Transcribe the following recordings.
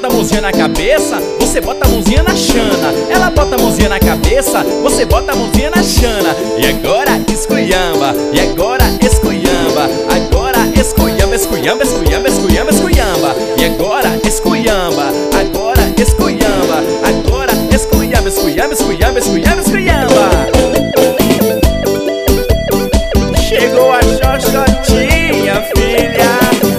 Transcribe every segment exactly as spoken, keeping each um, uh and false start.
bota a mãozinha na cabeça, você bota a mãozinha na chana. Ela bota a mãozinha na cabeça, você bota a mãozinha na chana. E agora esculhamba, e agora esculhamba. Agora esculhamba, esculhamba, esculhamba, esculhamba, esculhamba. E agora esculhamba, agora esculhamba. Agora esculhamba, esculhamba, esculhamba, esculhamba, esculhamba. Chegou a Xoxotinha, filha.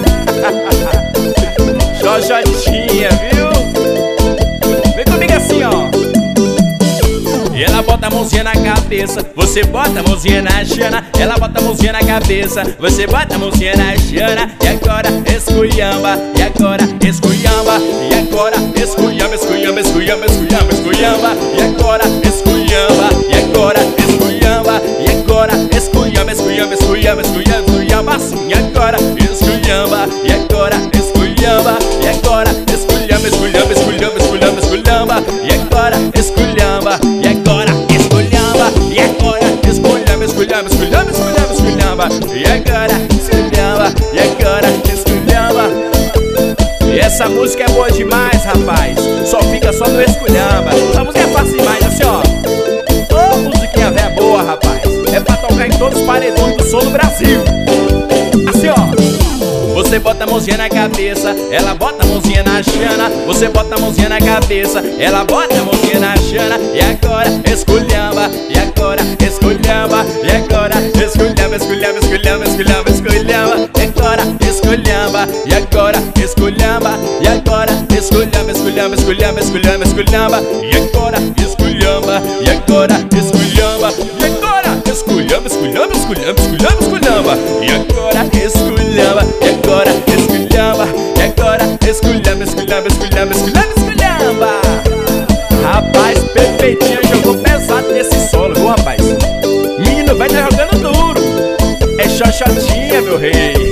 Xoxotinha, viu? Vem comigo assim, ó. E ela bota a mãozinha na cabeça, você bota a mãozinha na chana. Ela bota a mãozinha na cabeça, você bota a mãozinha na chana. E agora esculhamba, e agora esculhamba. E agora esculhamba, esculhamba, esculhamba, esculhamba, esculhamba. E agora esculhamba, e agora esculhamba. E agora esculhamba, esculhamba, esculhamba, esculhamba, esculhamba. Assim, e agora esculhamba, e agora esculhamba. E agora esculhamba, esculhamba, esculhamba, esculhamba, esculhamba. E agora esculhamba, e agora esculhamba. E agora esculhamba, esculhamba, esculhamba, esculhamba, esculhamba. E agora esculhamba, e agora esculhamba. E essa música é boa demais, rapaz. Só fica só no esculhamba. Essa música é fácil demais, assim, ó. Ô, musiquinha velha boa, rapaz. É pra tocar em todos os paredões do som do Brasil. Assim, ó. Você bota a mãozinha na cabeça, ela bota a mãozinha na chana. Você bota a mãozinha na cabeça, ela bota a mãozinha na chana. E agora esculhamba, e agora esculhamba. E agora esculhamba, esculhamba, esculhamba, esculhamba, esculhamba. E agora esculhamba, e agora esculhamba. E agora esculhamba, esculhamba, esculhamba, esculhamba, esculhamba. E agora esculhamba, e agora esculhamba. E agora esculhamba, esculhamba, esculhamba, esculhamba, esculhamba. E agora esculhamba, e agora esculhamba. E agora esculhamba, esculhamba, esculhamba, esculhamba, esculhamba. Rapaz, perfeitinho, jogou pesado nesse solo, viu, rapaz? Menino vai tá jogando duro. É Xoxotinha, meu rei.